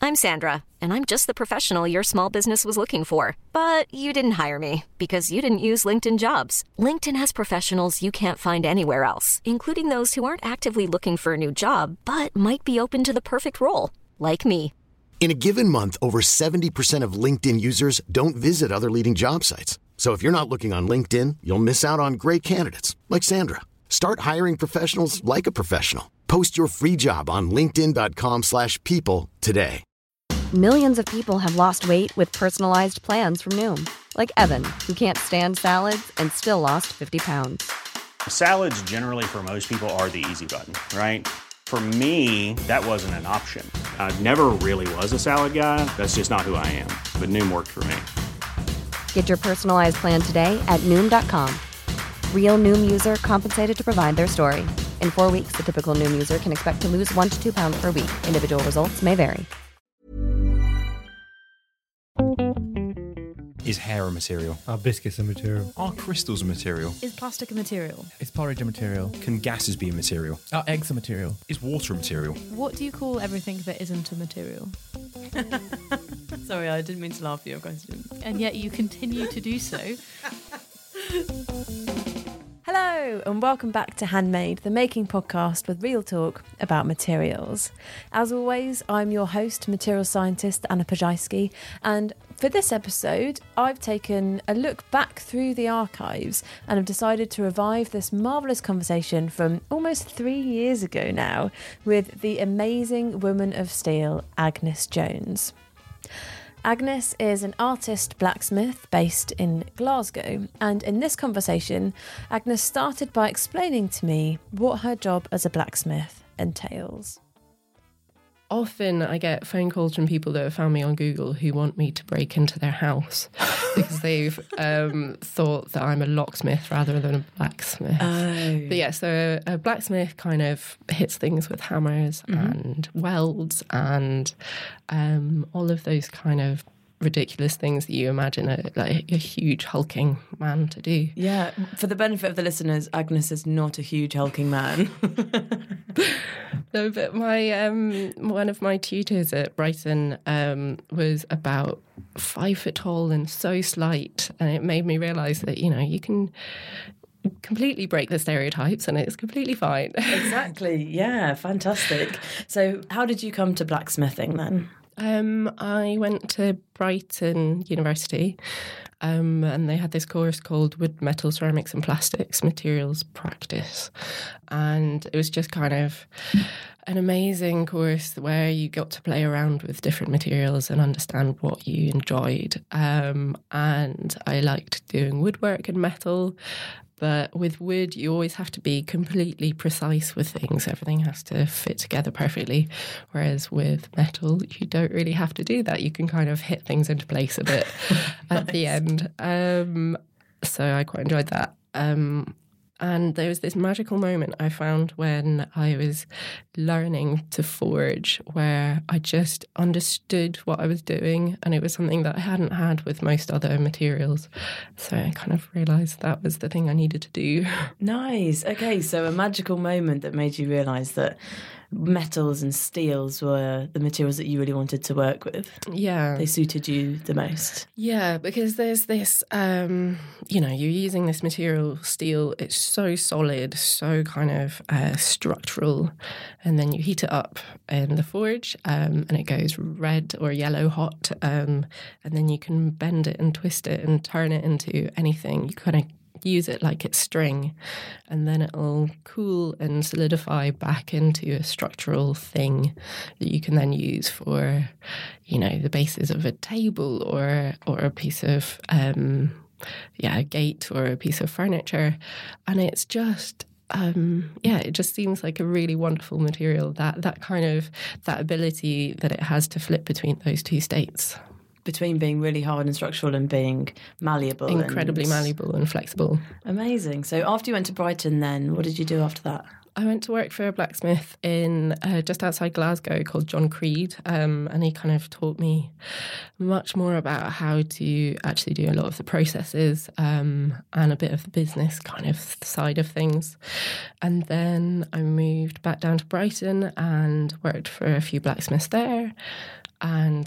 I'm Sandra, and I'm just the professional your small business was looking for. But you didn't hire me because you didn't use LinkedIn Jobs. LinkedIn has professionals you can't find anywhere else, including those who aren't actively looking for a new job, but might be open to the perfect role, like me. In a given month, over 70% of LinkedIn users don't visit other leading job sites. So if you're not looking on LinkedIn, you'll miss out on great candidates like Sandra. Start hiring professionals like a professional. Post your free job on linkedin.com/people today. Millions of people have lost weight with personalized plans from Noom. Like Evan, who can't stand salads and still lost 50 pounds. Salads generally for most people are the easy button, right? For me, that wasn't an option. I never really was a salad guy. That's just not who I am. But Noom worked for me. Get your personalized plan today at Noom.com. Real Noom user compensated to provide their story. In 4 weeks, the typical Noom user can expect to lose 1 to 2 pounds per week. Individual results may vary. Is hair a material? Are biscuits a material? Are crystals a material? Is plastic a material? Is porridge a material? Can gases be a material? Are eggs a material? Is water a material? What do you call everything that isn't a material? Sorry, I didn't mean to laugh at your question. And yet you continue to do so. Hello, and welcome back to Handmade, the making podcast with real talk about materials. As always, I'm your host, material scientist Anna Pajajski, and for this episode, I've taken a look back through the archives and have decided to revive this marvellous conversation from almost 3 years ago now with the amazing woman of steel, Agnes Jones. Agnes is an artist blacksmith based in Glasgow, and in this conversation, Agnes started by explaining to me what her job as a blacksmith entails. Often I get phone calls from people that have found me on Google who want me to break into their house because they've thought that I'm a locksmith rather than a blacksmith. Oh. But yeah, so a blacksmith kind of hits things with hammers and welds and all of those kind of ridiculous things that you imagine a huge hulking man to do. Yeah, for the benefit of the listeners, Agnes is not a huge hulking man. No, but my one of my tutors at Brighton was about 5 foot tall and so slight, and it made me realise that you can completely break the stereotypes and it's completely fine. Exactly, yeah, fantastic. So how did you come to blacksmithing then? I went to Brighton University and they had this course called Wood, Metal, Ceramics and Plastics Materials Practice. And it was just kind of an amazing course where you got to play around with different materials and understand what you enjoyed. And I liked doing woodwork and metal. But with wood, you always have to be completely precise with things. Everything has to fit together perfectly. Whereas with metal, you don't really have to do that. You can kind of hit things into place a bit at the end. So I quite enjoyed that. And there was this magical moment I found when I was learning to forge where I just understood what I was doing, and it was something that I hadn't had with most other materials. So I kind of realised that was the thing I needed to do. Nice. Okay, so a magical moment that made you realise that metals and steels were the materials that you really wanted to work with. Yeah. They suited you the most. Yeah, because there's this, you're using this material, steel, it's so solid, so kind of structural, and then you heat it up in the forge and it goes red or yellow hot, and then you can bend it and twist it and turn it into anything. You kind of use it like it's string, and then it'll cool and solidify back into a structural thing that you can then use for, the bases of a table or a piece of, a gate or a piece of furniture. And it's just, it just seems like a really wonderful material, that kind of, that ability that it has to flip between those two states. Between being really hard and structural and being malleable. Incredibly malleable and flexible. Amazing. So after you went to Brighton then, what did you do after that? I went to work for a blacksmith in just outside Glasgow called John Creed, and he kind of taught me much more about how to actually do a lot of the processes and a bit of the business kind of side of things. And then I moved back down to Brighton and worked for a few blacksmiths there. And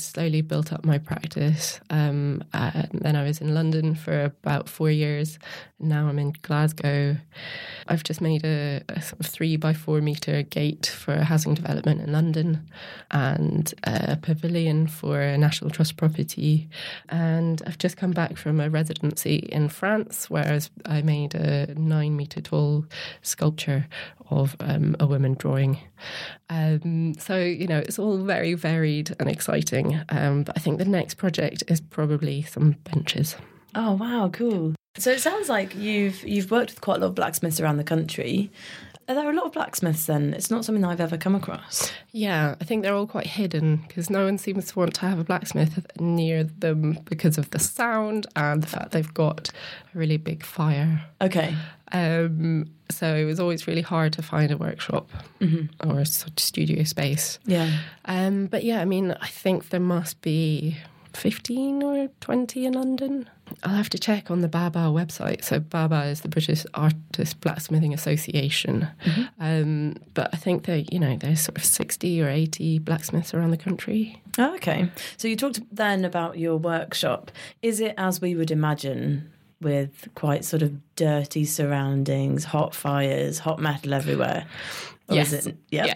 slowly built up my practice. And then I was in London for about 4 years. Now I'm in Glasgow. I've just made a sort of 3x4 metre gate for housing development in London and a pavilion for a National Trust property. And I've just come back from a residency in France where I made a 9 metre tall sculpture of a woman drawing. So, it's all very varied and exciting. But I think the next project is probably some benches. Oh, wow, cool. So it sounds like you've worked with quite a lot of blacksmiths around the country. Are there a lot of blacksmiths then? It's not something that I've ever come across. Yeah, I think they're all quite hidden because no one seems to want to have a blacksmith near them because of the sound and the fact they've got a really big fire. Okay. So it was always really hard to find a workshop or a sort of studio space. Yeah. But yeah, I think there must be 15 or 20 in London. I'll have to check on the BABA website. So BABA is the British Artist Blacksmithing Association. But I think that, there's sort of 60 or 80 blacksmiths around the country. Oh, okay. So you talked then about your workshop. Is it as we would imagine, with quite sort of dirty surroundings, hot fires, hot metal everywhere? Or yes. Is it? Yeah.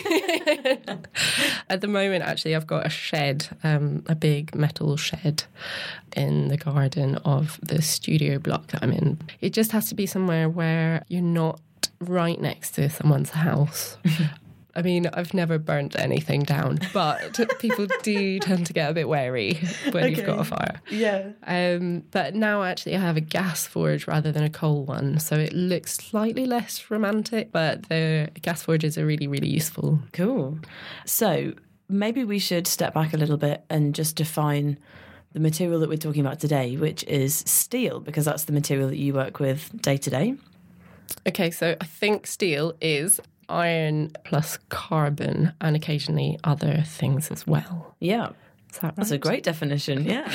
At the moment, actually, I've got a shed, a big metal shed in the garden of the studio block that I'm in. It just has to be somewhere where you're not right next to someone's house. I've never burnt anything down, but people do tend to get a bit wary when you've got a fire. Yeah. But now actually I have a gas forge rather than a coal one, so it looks slightly less romantic, but the gas forges are really, really useful. Cool. So maybe we should step back a little bit and just define the material that we're talking about today, which is steel, because that's the material that you work with day to day. Okay, so I think steel is iron plus carbon and occasionally other things as well. Yeah. Is that right? That's a great definition, yeah.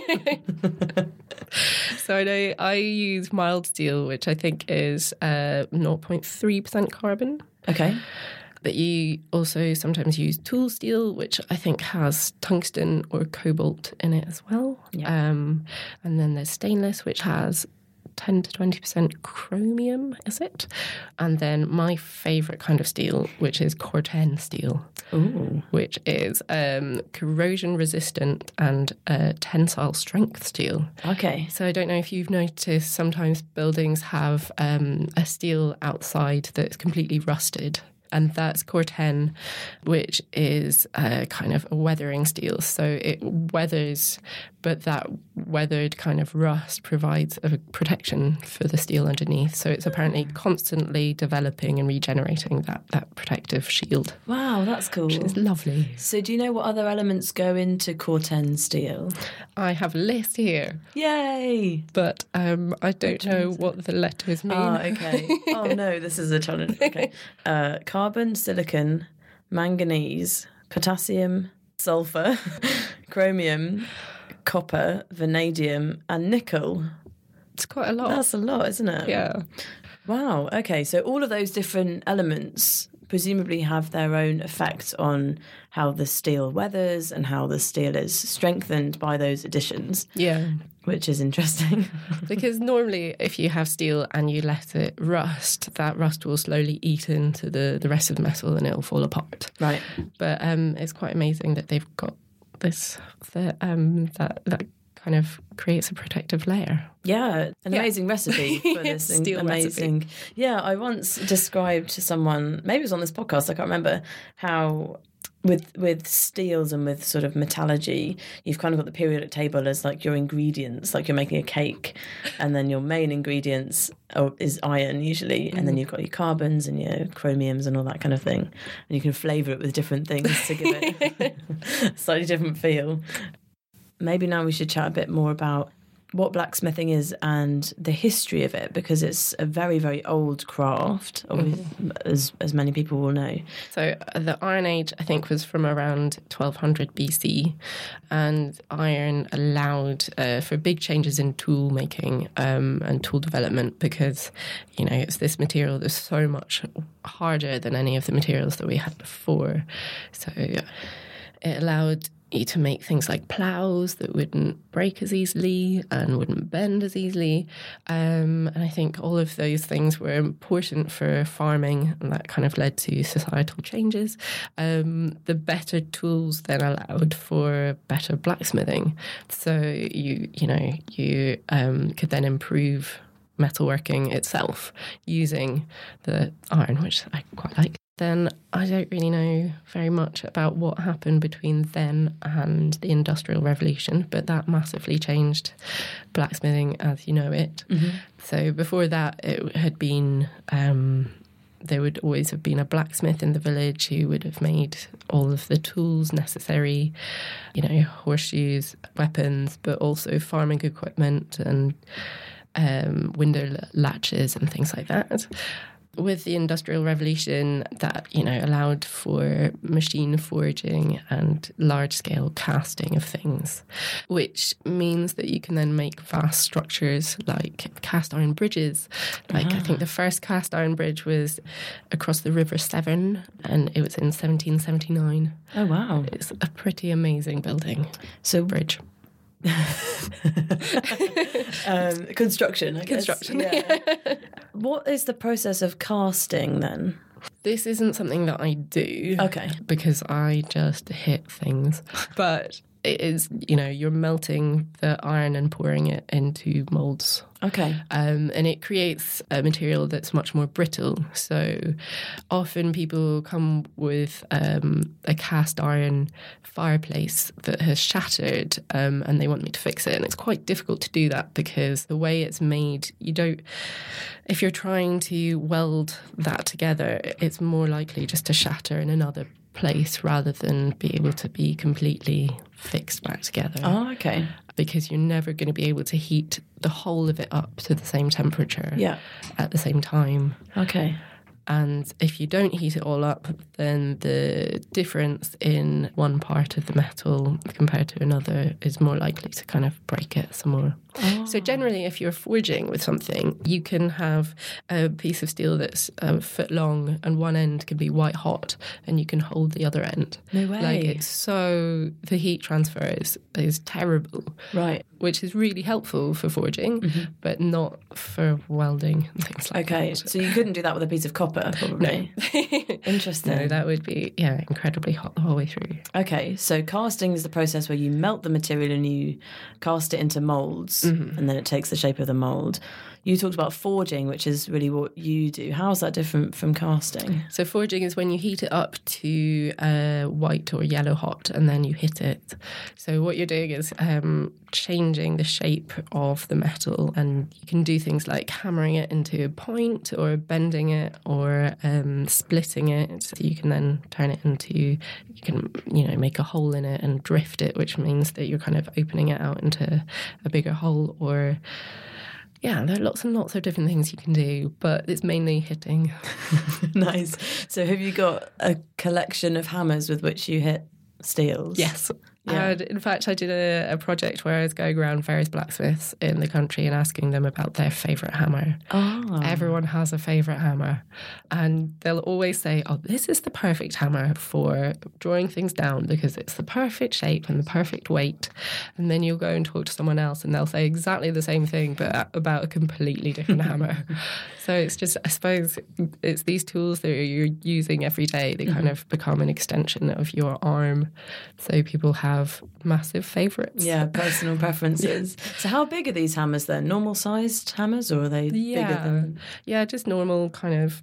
So I use mild steel, which I think is 0.3% carbon. Okay. But you also sometimes use tool steel, which I think has tungsten or cobalt in it as well. Yeah. And then there's stainless, which has 10 to 20% chromium, is it? And then my favourite kind of steel, which is Corten steel. Ooh. Which is corrosion resistant and tensile strength steel. Okay. So I don't know if you've noticed, sometimes buildings have a steel outside that's completely rusted. And that's Corten, which is kind of a weathering steel. So it weathers, but that weathered kind of rust provides a protection for the steel underneath. So it's apparently constantly developing and regenerating that protective shield. Wow, that's cool. Which is lovely. So do you know what other elements go into Corten steel? I have a list here. Yay! But I don't know what the letters mean. Oh, okay. Oh, no, this is a challenge. Okay. Carbon, silicon, manganese, potassium, sulfur, chromium, copper, vanadium, and nickel. It's quite a lot. That's a lot, isn't it? Yeah. Wow. Okay. So all of those different elements presumably have their own effect on how the steel weathers and how the steel is strengthened by those additions. Yeah. Which is interesting. Because normally if you have steel and you let it rust, that rust will slowly eat into the rest of the metal and it'll fall apart. Right. But it's quite amazing that they've got this, that kind of creates a protective layer. Yeah, amazing recipe for this Steel amazing recipe. Yeah, I once described to someone, maybe it was on this podcast, I can't remember, how with steels and with sort of metallurgy, you've kind of got the periodic table as like your ingredients, like you're making a cake, and then your main ingredients is iron usually, and then you've got your carbons and your chromiums and all that kind of thing, and you can flavour it with different things to give it a slightly different feel. Maybe now we should chat a bit more about what blacksmithing is and the history of it, because it's a very, very old craft, as many people will know. So the Iron Age, I think, was from around 1200 BC, and iron allowed for big changes in tool making and tool development, because, it's this material that's so much harder than any of the materials that we had before. So it allowed you to make things like ploughs that wouldn't break as easily and wouldn't bend as easily. And I think all of those things were important for farming, and that kind of led to societal changes. The better tools then allowed for better blacksmithing. So you could then improve metalworking itself using the iron, which I quite like. Then I don't really know very much about what happened between then and the Industrial Revolution, but that massively changed blacksmithing as you know it. Mm-hmm. So before that, it had been there would always have been a blacksmith in the village who would have made all of the tools necessary, horseshoes, weapons, but also farming equipment and window latches and things like that. With the Industrial Revolution, that, allowed for machine forging and large-scale casting of things, which means that you can then make vast structures like cast iron bridges. I think the first cast iron bridge was across the River Severn, and it was in 1779. Oh, wow. It's a pretty amazing building. So bridge. Construction, I guess. Construction, yeah. What is the process of casting then? This isn't something that I do. Okay. Because I just hit things. But it is, you're melting the iron and pouring it into moulds. Okay. And it creates a material that's much more brittle. So often people come with a cast iron fireplace that has shattered and they want me to fix it. And it's quite difficult to do that because the way it's made, if you're trying to weld that together, it's more likely just to shatter in another place rather than be able to be completely fixed back together. Oh, okay. Because you're never going to be able to heat the whole of it up to the same temperature at the same time. Okay. And if you don't heat it all up, then the difference in one part of the metal compared to another is more likely to kind of break it some more. Oh. So generally, if you're forging with something, you can have a piece of steel that's a foot long and one end can be white hot and you can hold the other end. No way. The heat transfer is terrible. Right. Which is really helpful for forging, but not for welding and things like that. Okay, so you couldn't do that with a piece of copper, probably? No. Interesting. No, that would be, incredibly hot the whole way through. Okay, so casting is the process where you melt the material and you cast it into moulds, and then it takes the shape of the mould. You talked about forging, which is really what you do. How is that different from casting? So forging is when you heat it up to white or yellow hot and then you hit it. So what you're doing is changing the shape of the metal, and you can do things like hammering it into a point or bending it or splitting it. So you can then turn it into, make a hole in it and drift it, which means that you're kind of opening it out into a bigger hole. Or there are lots and lots of different things you can do, but it's mainly hitting. Nice. So have you got a collection of hammers with which you hit steels? Yes. Yeah. And in fact, I did a project where I was going around various blacksmiths in the country and asking them about their favourite hammer. Oh. Everyone has a favourite hammer. And they'll always say, this is the perfect hammer for drawing things down because it's the perfect shape and the perfect weight. And then you'll go and talk to someone else and they'll say exactly the same thing, but about a completely different hammer. So it's just, I suppose, it's these tools that you're using every day that kind of become an extension of your arm. So people have massive favourites. Yeah, personal preferences. So how big are these hammers then? Normal sized hammers, or are they bigger than? Yeah, just normal kind of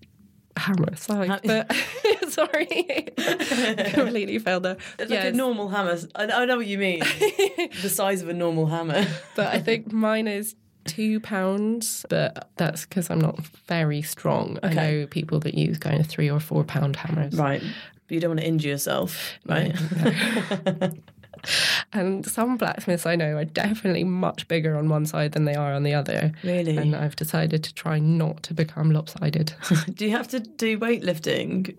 hammer size. But sorry, completely failed there. It's like a normal hammer. I know what you mean. The size of a normal hammer. But I think mine is £2, but that's because I'm not very strong. Okay. I know people that use kind of 3 or 4 pound hammers. Right. But you don't want to injure yourself, right? No. And some blacksmiths I know are definitely much bigger on one side than they are on the other. Really? And I've decided to try not to become lopsided. Do you have to do weightlifting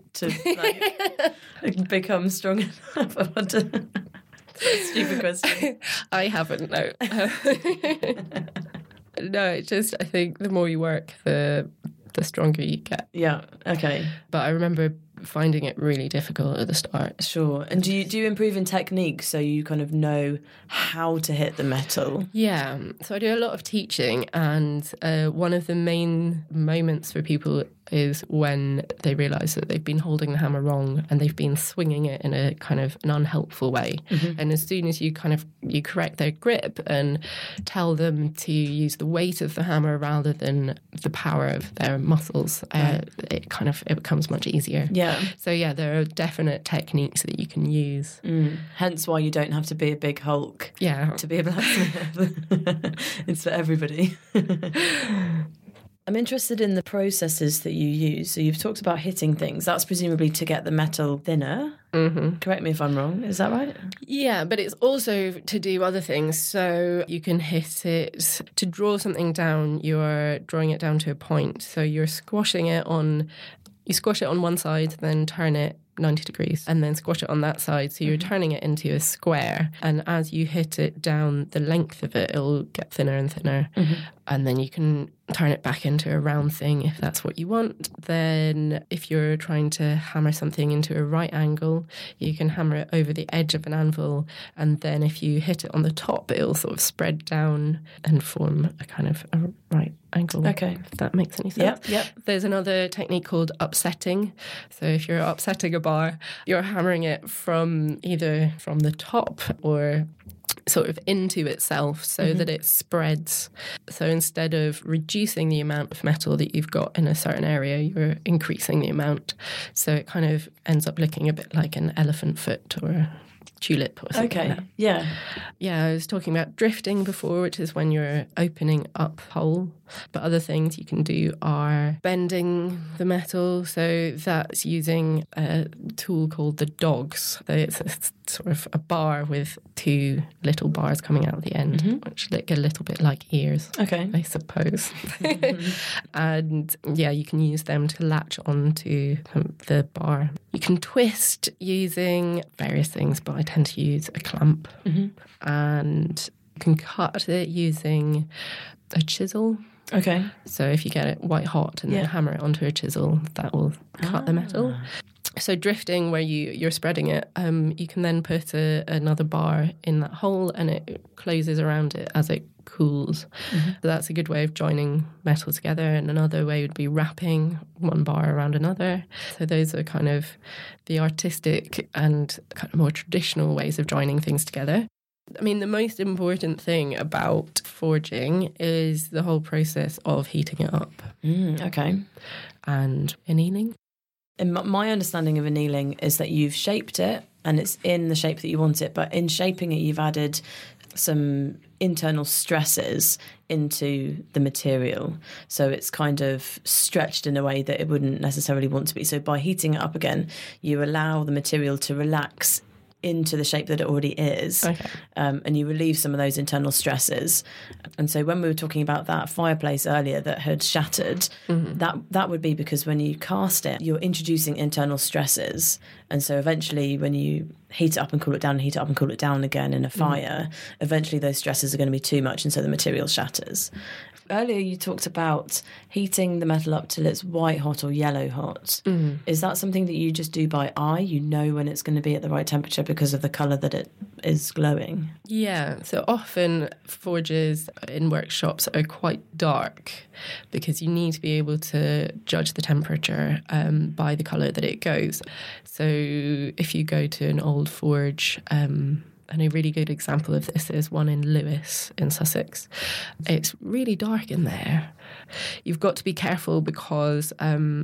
to become strong enough? Stupid question. I haven't, no. No, it's just, I think the more you work, the the stronger you get. Yeah, okay. But I remember finding it really difficult at the start. Sure. And do you improve in technique so you kind of know how to hit the metal? Yeah. So I do a lot of teaching, and one of the main moments for people is when they realise that they've been holding the hammer wrong and they've been swinging it in a kind of an unhelpful way. Mm-hmm. And as soon as you correct their grip and tell them to use the weight of the hammer rather than the power of their muscles, it becomes much easier. Yeah. So yeah, there are definite techniques that you can use. Hence why you don't have to be a big Hulk. Yeah. To be a blacksmith. It's for everybody. I'm interested in the processes that you use. So you've talked about hitting things. That's presumably to get the metal thinner. Mm-hmm. Correct me if I'm wrong. Is that right? Yeah, but it's also to do other things. So you can hit it to draw something down. You're drawing it down to a point. So you're squashing it on. You squash it on one side, then turn it 90 degrees, and then squash it on that side. So you're turning it into a square. And as you hit it down the length of it, it'll get thinner and thinner. Mm-hmm. And then you can turn it back into a round thing if that's what you want. Then if you're trying to hammer something into a right angle, you can hammer it over the edge of an anvil. And then if you hit it on the top, it'll sort of spread down and form a kind of a right angle. Okay. If that makes any sense. Yep. There's another technique called upsetting. So if you're upsetting a bar, you're hammering it from either from the top or sort of into itself so that it spreads. So instead of reducing the amount of metal that you've got in a certain area, you're increasing the amount. So it kind of ends up looking a bit like an elephant foot or a tulip or something like that. Yeah. Yeah, I was talking about drifting before, which is when you're opening up hole. But other things you can do are bending the metal. So that's using a tool called the dogs. So it's sort of a bar with two little bars coming out the end, which look a little bit like ears, I suppose. And yeah, you can use them to latch onto the bar. You can twist using various things, but I tend to use a clamp. And you can cut it using a chisel. Okay. So if you get it white hot and then hammer it onto a chisel, that will cut the metal. So drifting, where you're spreading it, you can then put another bar in that hole and it closes around it as it cools. So that's a good way of joining metal together. And another way would be wrapping one bar around another. So those are kind of the artistic and kind of more traditional ways of joining things together. I mean, the most important thing about forging is the whole process of heating it up. Okay. And annealing. And my understanding of annealing is that you've shaped it and it's in the shape that you want it, but in shaping it, you've added some internal stresses into the material. So it's kind of stretched in a way that it wouldn't necessarily want to be. So by heating it up again, you allow the material to relax into the shape that it already is, and you relieve some of those internal stresses. And so when we were talking about that fireplace earlier that had shattered, that would be because when you cast it, you're introducing internal stresses. And so eventually when you heat it up and cool it down and heat it up and cool it down again in a fire, eventually those stresses are going to be too much, and so the material shatters. Earlier you talked about heating the metal up till it's white hot or yellow hot. Is that something that you just do by eye? You know when it's going to be at the right temperature because of the colour that it is glowing? Yeah, so often forges in workshops are quite dark because you need to be able to judge the temperature by the colour that it goes. So if you go to an old forge, and a really good example of this is one in Lewes in Sussex. It's really dark in there. You've got to be careful because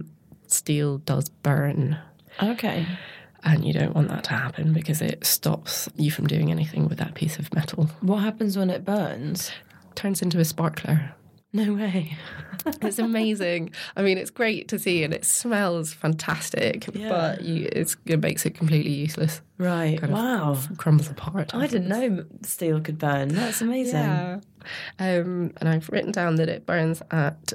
steel does burn. Okay. And you don't want that to happen because it stops you from doing anything with that piece of metal. What happens when it burns? It turns into a sparkler. No way. It's amazing. I mean, it's great to see and it smells fantastic, but it makes it completely useless. Right. Wow. Crumbles apart. I didn't know steel could burn. That's amazing. Yeah. And I've written down that it burns at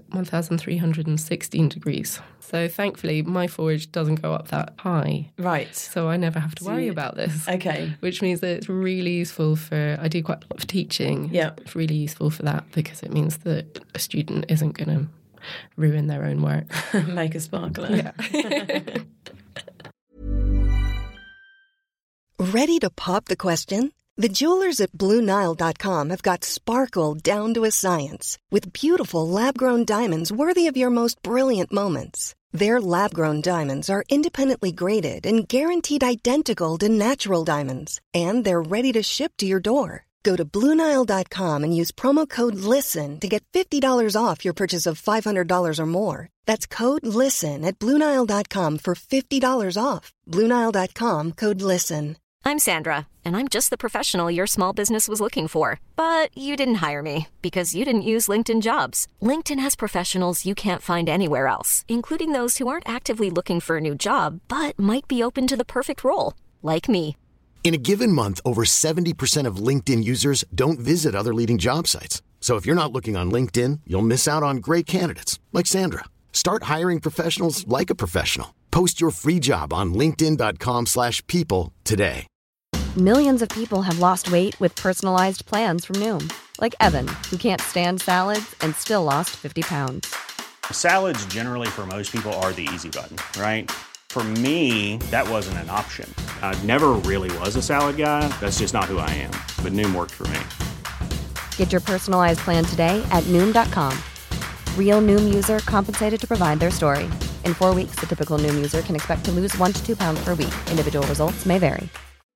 1,316 degrees. So thankfully, my forge doesn't go up that high. Right. So I never have to worry about this. Okay. Which means that it's really useful I do quite a lot of teaching. Yeah. It's really useful for that because it means that a student isn't going to ruin their own work. Make a sparkler. Yeah. Ready to pop the question? The jewelers at BlueNile.com have got sparkle down to a science with beautiful lab-grown diamonds worthy of your most brilliant moments. Their lab-grown diamonds are independently graded and guaranteed identical to natural diamonds, and they're ready to ship to your door. Go to BlueNile.com and use promo code LISTEN to get $50 off your purchase of $500 or more. That's code LISTEN at BlueNile.com for $50 off. BlueNile.com, code LISTEN. I'm Sandra, and I'm just the professional your small business was looking for. But you didn't hire me because you didn't use LinkedIn Jobs. LinkedIn has professionals you can't find anywhere else, including those who aren't actively looking for a new job, but might be open to the perfect role, like me. In a given month, over 70% of LinkedIn users don't visit other leading job sites. So if you're not looking on LinkedIn, you'll miss out on great candidates like Sandra. Start hiring professionals like a professional. Post your free job on linkedin.com/people today. Millions of people have lost weight with personalized plans from Noom. Like Evan, who can't stand salads and still lost 50 pounds. Salads generally for most people are the easy button, right? For me, that wasn't an option. I never really was a salad guy. That's just not who I am. But Noom worked for me. Get your personalized plan today at Noom.com. Real Noom user compensated to provide their story. In 4 weeks, the typical Noom user can expect to lose 1 to 2 pounds per week. Individual results may vary.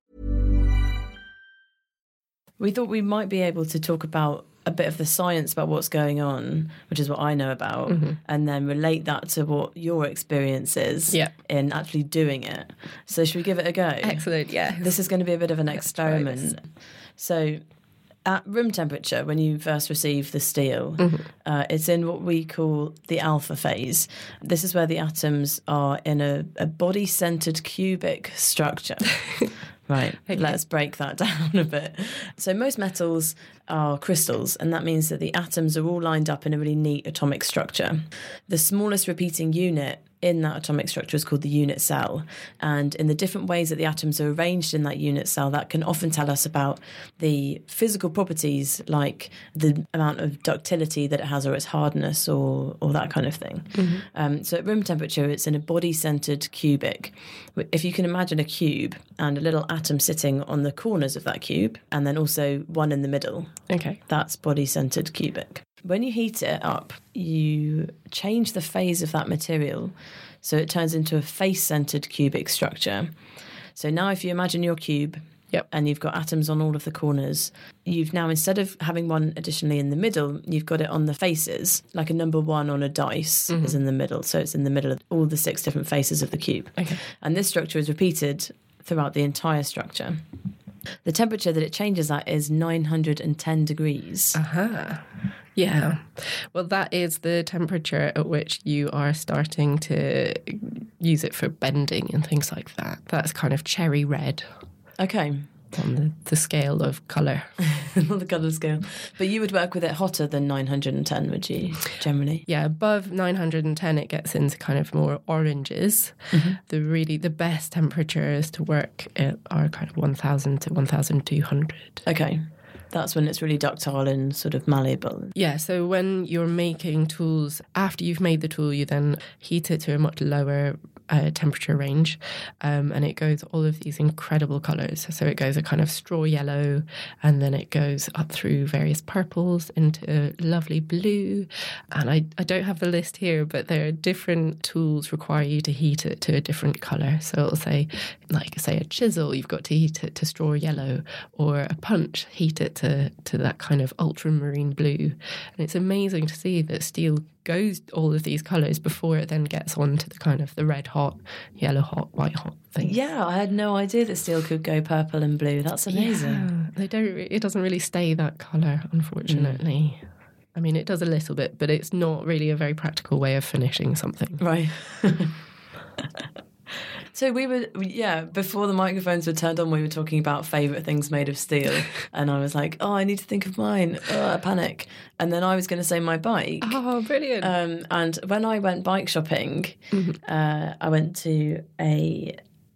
We thought we might be able to talk about a bit of the science about what's going on, which is what I know about, and then relate that to what your experience is in actually doing it. So should we give it a go? Excellent, yeah. This is going to be a bit of an experiment. So at room temperature, when you first receive the steel, it's in what we call the alpha phase. This is where the atoms are in a body-centered cubic structure. Right, okay. Let's break that down a bit. So most metals are crystals, and that means that the atoms are all lined up in a really neat atomic structure. The smallest repeating unit in that atomic structure is called the unit cell. And in the different ways that the atoms are arranged in that unit cell, that can often tell us about the physical properties, like the amount of ductility that it has or its hardness or that kind of thing. So at room temperature, it's in a body-centered cubic. If you can imagine a cube and a little atom sitting on the corners of that cube, and then also one in the middle. Okay. That's body-centered cubic. When you heat it up, you change the phase of that material, so it turns into a face-centered cubic structure. So now if you imagine your cube, and you've got atoms on all of the corners, you've now, instead of having one additionally in the middle, you've got it on the faces, like a number 1 on a dice is in the middle. So it's in the middle of all the 6 different faces of the cube. Okay. And this structure is repeated throughout the entire structure. The temperature that it changes at is 910 degrees. Yeah. Well, that is the temperature at which you are starting to use it for bending and things like that. That's kind of cherry red. Okay. On the scale of colour. On the colour scale. But you would work with it hotter than 910, would you, generally? Yeah, above 910 it gets into kind of more oranges. The best temperatures to work are kind of 1000 to 1200. Okay. That's when it's really ductile and sort of malleable. Yeah, so when you're making tools, after you've made the tool, you then heat it to a much lower temperature range, and it goes all of these incredible colours. So it goes a kind of straw yellow, and then it goes up through various purples into lovely blue. And I don't have the list here, but there are different tools require you to heat it to a different colour. So it'll say, like, say a chisel, you've got to heat it to straw yellow, or a punch, heat it to that kind of ultramarine blue. And it's amazing to see that steel goes all of these colours before it then gets on to the kind of the red hot, yellow hot, white hot thing. Yeah, I had no idea that steel could go purple and blue. That's amazing. Yeah, it doesn't really stay that colour, unfortunately. I mean, it does a little bit, but it's not really a very practical way of finishing something. Right. So we were, before the microphones were turned on, we were talking about favourite things made of steel. And I was like, I need to think of mine. I panic. And then I was going to say my bike. Oh, brilliant. And when I went bike shopping, I went to a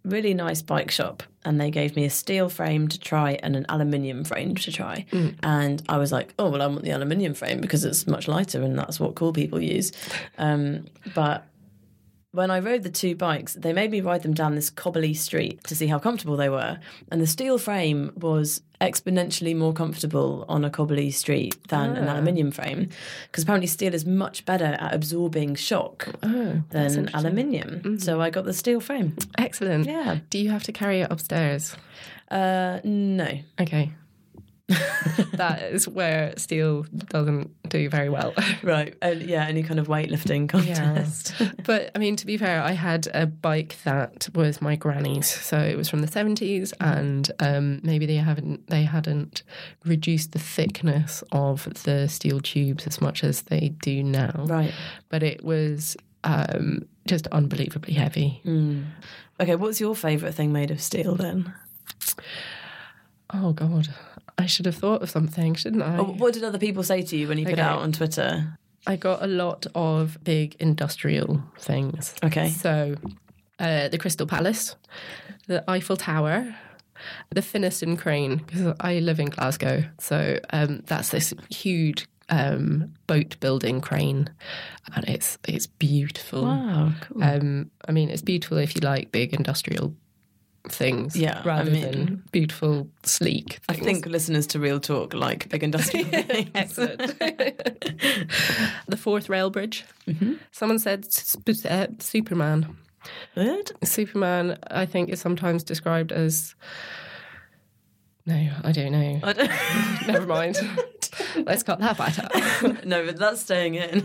really nice bike shop, and they gave me a steel frame to try and an aluminium frame to try. And I was like, oh, well, I want the aluminium frame because it's much lighter and that's what cool people use. But when I rode the two bikes, they made me ride them down this cobbly street to see how comfortable they were. And the steel frame was exponentially more comfortable on a cobbly street than an aluminium frame, because apparently steel is much better at absorbing shock than aluminium. So I got the steel frame. Excellent. Yeah. Do you have to carry it upstairs? No. Okay. That is where steel doesn't do very well. Right. Yeah, any kind of weightlifting contest. Yeah. But, I mean, to be fair, I had a bike that was my granny's. So it was from the 70s, and maybe they hadn't reduced the thickness of the steel tubes as much as they do now. Right. But it was just unbelievably heavy. Okay, what's your favourite thing made of steel then? Oh, God. I should have thought of something, shouldn't I? What did other people say to you when you put it out on Twitter? I got a lot of big industrial things. Okay. So, the Crystal Palace, the Eiffel Tower, the Finnieston Crane, because I live in Glasgow. So, that's this huge boat building crane, and it's beautiful. Wow, cool. I mean, it's beautiful if you like big industrial things, rather than beautiful, sleek things. I think listeners to Real Talk like big industrial things. Excellent. The Forth Rail Bridge. Someone said Superman. What? Superman, I think, is sometimes described as... No, I don't know. Never mind. Let's cut that bite out. No, but that's staying in.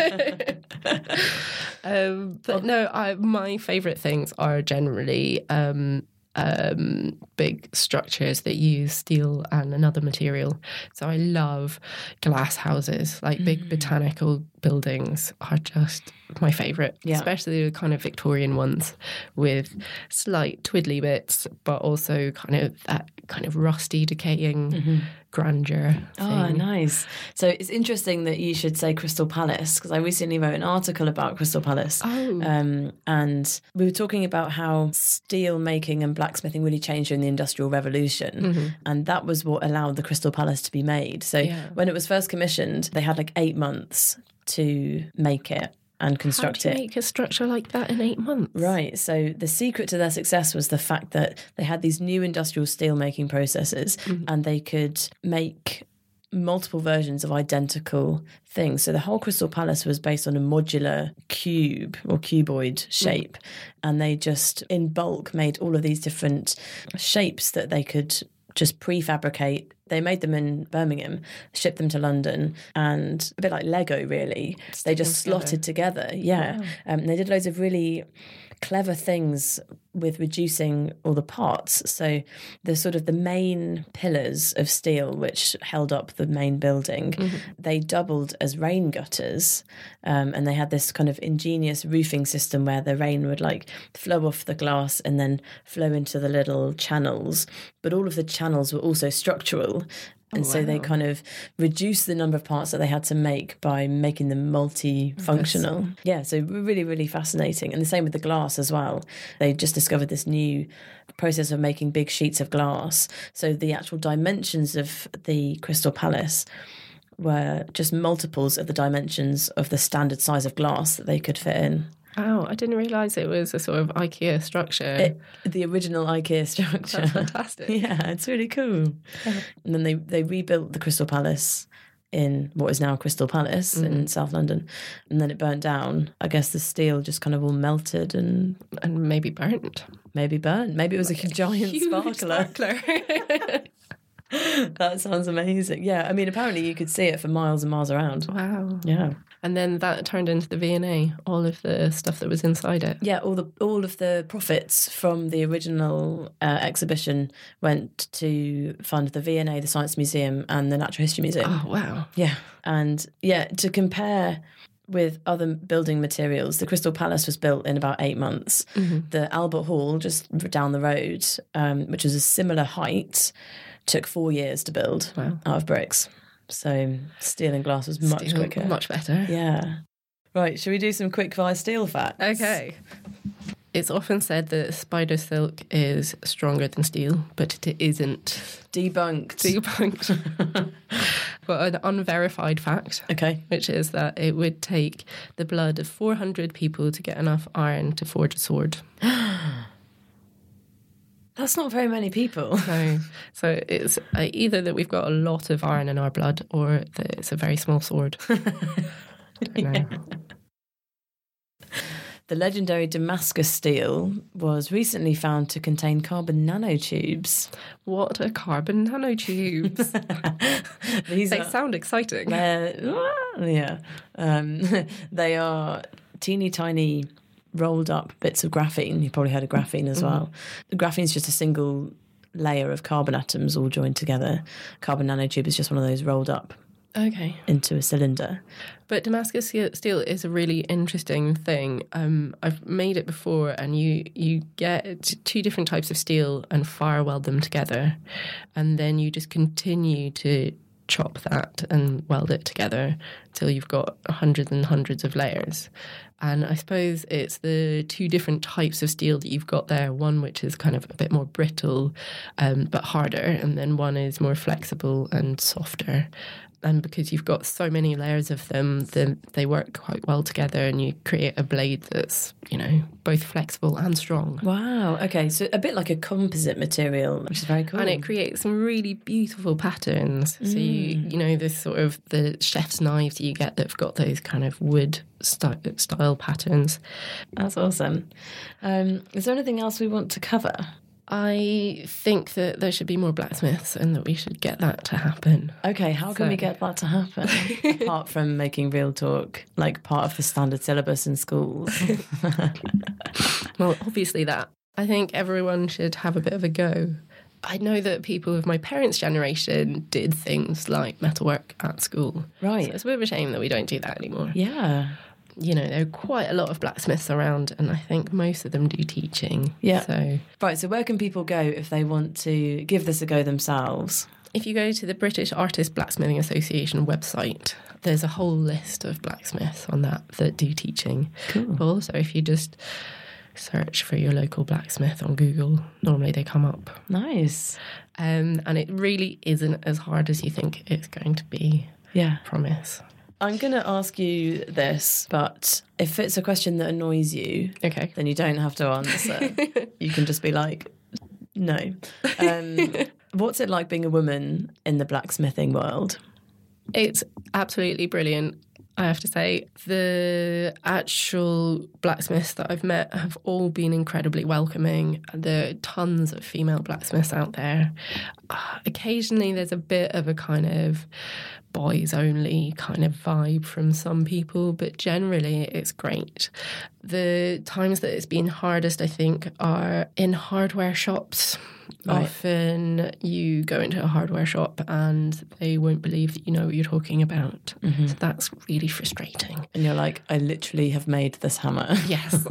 But no, my favourite things are generally big structures that use steel and another material. So I love glass houses, like big botanical buildings are just my favourite, especially the kind of Victorian ones with slight twiddly bits, but also kind of that kind of rusty, decaying grandeur thing. Oh, nice. So it's interesting that you should say Crystal Palace, because I recently wrote an article about Crystal Palace. And we were talking about how steel making and blacksmithing really changed during the Industrial Revolution. And that was what allowed the Crystal Palace to be made. So when it was first commissioned, they had like 8 months to make it and construct it. How do you make a structure like that in 8 months? Right. So the secret to their success was the fact that they had these new industrial steel making processes, and they could make multiple versions of identical things. So the whole Crystal Palace was based on a modular cube or cuboid shape, and they just in bulk made all of these different shapes that they could just prefabricate. They made them in Birmingham, shipped them to London, and a bit like Lego, really. They just slotted together. Yeah. Wow. They did loads of really clever things with reducing all the parts. So the sort of the main pillars of steel, which held up the main building, they doubled as rain gutters. And they had this kind of ingenious roofing system where the rain would like flow off the glass and then flow into the little channels. But all of the channels were also structural. And so they kind of reduced the number of parts that they had to make by making them multifunctional. Yeah, so really, really fascinating. And the same with the glass as well. They just discovered this new process of making big sheets of glass. So the actual dimensions of the Crystal Palace were just multiples of the dimensions of the standard size of glass that they could fit in. Wow, I didn't realise it was a sort of IKEA structure. The original IKEA structure. That's fantastic. Yeah, it's really cool. Yeah. And then they rebuilt the Crystal Palace in what is now Crystal Palace in South London. And then it burnt down. I guess the steel just kind of all melted and maybe burnt. Maybe burnt. Maybe it was like a giant sparkler. That sounds amazing. Yeah, I mean, apparently you could see it for miles and miles around. Wow. Yeah. And then that turned into the V&A, all of the stuff that was inside it. Yeah, all of the profits from the original exhibition went to fund the V&A, the Science Museum, and the Natural History Museum. Oh, wow. Yeah. And yeah, to compare with other building materials, the Crystal Palace was built in about 8 months. The Albert Hall, just down the road, which was a similar height, took 4 years to build out of bricks. So steel and glass was much quicker. Much better. Yeah. Right, should we do some quick fire steel facts? Okay. It's often said that spider silk is stronger than steel, but it isn't. Debunked. But an unverified fact, which is that it would take the blood of 400 people to get enough iron to forge a sword. That's not very many people. No. So it's either that we've got a lot of iron in our blood or that it's a very small sword. I don't know. The legendary Damascus steel was recently found to contain carbon nanotubes. What are carbon nanotubes? They sound exciting. Yeah. They are teeny tiny rolled up bits of graphene. You've probably heard of graphene as well. Graphene is just a single layer of carbon atoms all joined together. Carbon nanotube is just one of those rolled up into a cylinder. But Damascus steel is a really interesting thing. I've made it before, and you get two different types of steel and fire weld them together, and then you just continue to chop that and weld it together till you've got hundreds and hundreds of layers. And I suppose it's the two different types of steel that you've got there, one which is kind of a bit more brittle but harder, and then one is more flexible and softer. And because you've got so many layers of them, they work quite well together, and you create a blade that's, both flexible and strong. Wow. Okay, so a bit like a composite material, which is very cool. And it creates some really beautiful patterns. So this sort of the chef's knives you get that've got those kind of wood style patterns. That's awesome. Is there anything else we want to cover? I think that there should be more blacksmiths and that we should get that to happen. Okay, how can we get that to happen? Apart from making Real Talk like part of the standard syllabus in schools. Well, obviously that. I think everyone should have a bit of a go. I know that people of my parents' generation did things like metalwork at school. Right. So it's a bit of a shame that we don't do that anymore. Yeah. There are quite a lot of blacksmiths around, and I think most of them do teaching. Yeah. Right, so where can people go if they want to give this a go themselves? If you go to the British Artist Blacksmithing Association website, there's a whole list of blacksmiths on that do teaching. Cool. But also, if you just search for your local blacksmith on Google, normally they come up. Nice. And it really isn't as hard as you think it's going to be. Yeah. I promise. I'm going to ask you this, but if it's a question that annoys you, then you don't have to answer. You can just be like, no. What's it like being a woman in the blacksmithing world? It's absolutely brilliant. I have to say, the actual blacksmiths that I've met have all been incredibly welcoming. There are tons of female blacksmiths out there. Occasionally there's a bit of a kind of boys only kind of vibe from some people, but generally it's great. The times that it's been hardest, I think, are in hardware shops. Right. Often you go into a hardware shop and they won't believe that you know what you're talking about. Mm-hmm. So that's really frustrating. And you're like, I literally have made this hammer. Yes.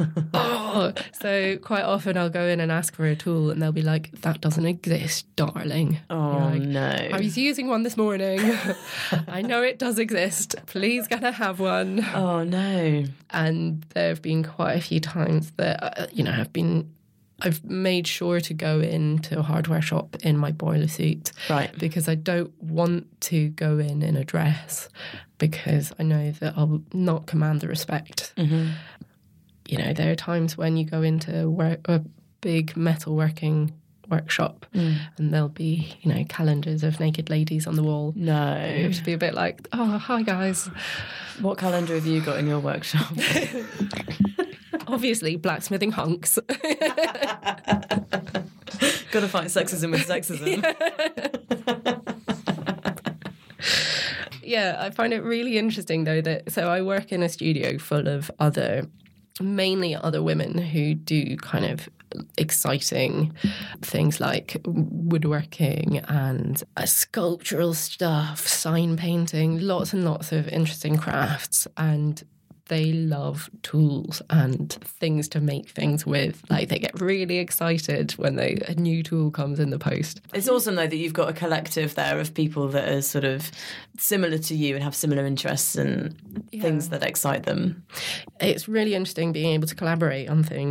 So quite often I'll go in and ask for a tool and they'll be like, that doesn't exist, darling. Oh, like, no. I was using one this morning. I know it does exist. Please can I have one? Oh, no. And there have been quite a few times that, I've made sure to go into a hardware shop in my boiler suit. Right. Because I don't want to go in a dress because I know that I'll not command the respect. Mm-hmm. There are times when you go into a big metalworking workshop and there'll be, calendars of naked ladies on the wall. No. You have to be a bit like, oh, hi guys. What calendar have you got in your workshop? Obviously, blacksmithing hunks. Gotta fight sexism with sexism. Yeah, I find it really interesting though so I work in a studio full of mainly other women who do kind of exciting things like woodworking and sculptural stuff, sign painting, lots and lots of interesting crafts, and they love tools and things to make things with. Like, they get really excited when a new tool comes in the post. It's awesome, though, that you've got a collective there of people that are sort of similar to you and have similar interests and things that excite them. It's really interesting being able to collaborate on things.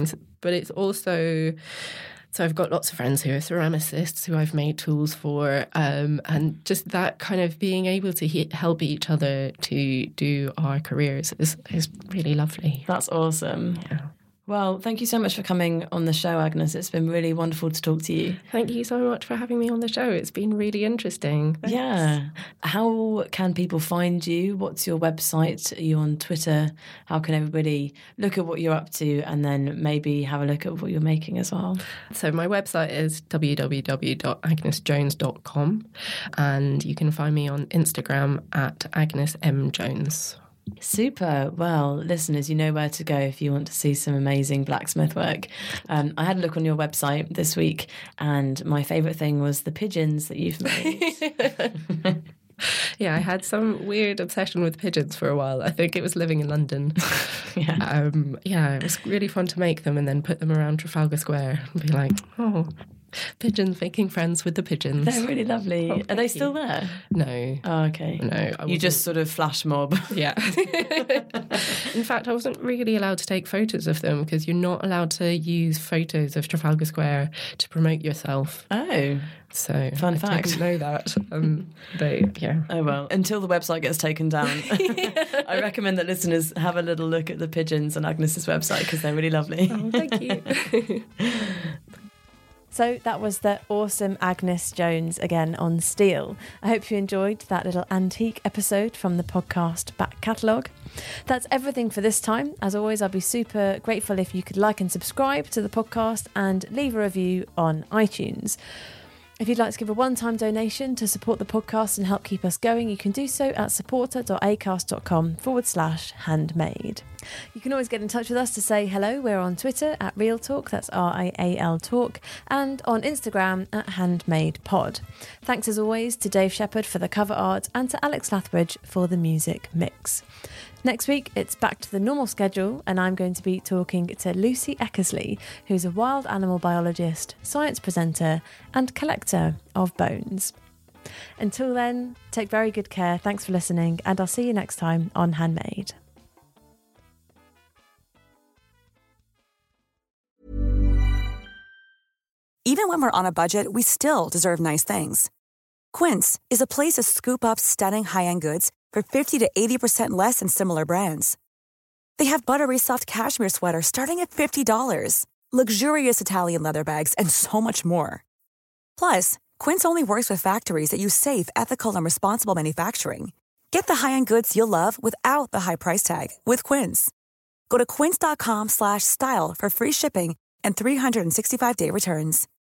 but it's also... So I've got lots of friends who are ceramicists who I've made tools for, and just that kind of being able to help each other to do our careers is really lovely. That's awesome. Yeah. Well, thank you so much for coming on the show, Agnes. It's been really wonderful to talk to you. Thank you so much for having me on the show. It's been really interesting. Thanks. Yeah. How can people find you? What's your website? Are you on Twitter? How can everybody look at what you're up to and then maybe have a look at what you're making as well? So my website is www.agnesjones.com, and you can find me on Instagram at Agnes M. Jones. Super. Well, listeners, you know where to go if you want to see some amazing blacksmith work. I had a look on your website this week, and my favourite thing was the pigeons that you've made. Yeah, I had some weird obsession with pigeons for a while. I think it was living in London. Yeah. It was really fun to make them and then put them around Trafalgar Square and be like, oh, pigeons making friends with the pigeons. They're really lovely. Oh, Are they still there? No. Oh, okay. No. You just sort of flash mob. Yeah. In fact, I wasn't really allowed to take photos of them because you're not allowed to use photos of Trafalgar Square to promote yourself. Oh. So Fun fact. I didn't know that. Yeah. Oh, well, until the website gets taken down, I recommend that listeners have a little look at the pigeons on Agnes's website because they're really lovely. Oh, thank you. So that was the awesome Agnes Jones again on steel. I hope you enjoyed that little antique episode from the podcast back catalogue. That's everything for this time. As always, I'd be super grateful if you could like and subscribe to the podcast and leave a review on iTunes. If you'd like to give a one-time donation to support the podcast and help keep us going, you can do so at supporter.acast.com/handmade. You can always get in touch with us to say hello. We're on Twitter at Real Talk, that's RIAL Talk, and on Instagram at HandmadePod. Thanks as always to Dave Shepherd for the cover art and to Alex Lathbridge for the music mix. Next week, it's back to the normal schedule, and I'm going to be talking to Lucy Eckersley, who's a wild animal biologist, science presenter, and collector of bones. Until then, take very good care. Thanks for listening, and I'll see you next time on Handmade. Even when we're on a budget, we still deserve nice things. Quince is a place to scoop up stunning high-end goods for 50 to 80% less than similar brands. They have buttery soft cashmere sweaters starting at $50, luxurious Italian leather bags, and so much more. Plus, Quince only works with factories that use safe, ethical, and responsible manufacturing. Get the high-end goods you'll love without the high price tag with Quince. Go to quince.com/style for free shipping and 365-day returns.